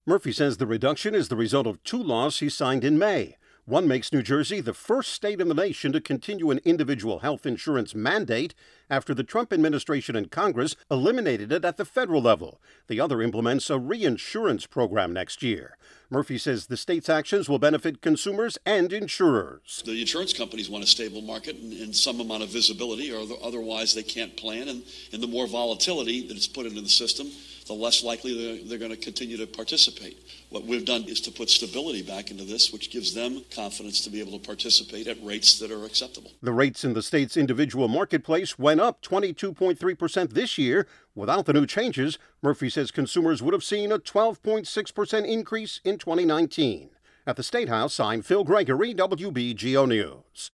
Murphy says the reduction is the result of two laws he signed in May. One makes New Jersey the first state in the nation to continue an individual health insurance mandate after the Trump administration and Congress eliminated it at the federal level. The other implements a reinsurance program next year. Murphy says the state's actions will benefit consumers and insurers. The insurance companies want a stable market and some amount of visibility, or otherwise they can't plan. And the more volatility that is put into the system, the less likely they're going to continue to participate. What we've done is to put stability back into this, which gives them confidence to be able to participate at rates that are acceptable. The rates in the state's individual marketplace went up 22.3% this year. Without the new changes, Murphy says consumers would have seen a 12.6% increase in 2019. At the State House, I'm Phil Gregory, WBGO News.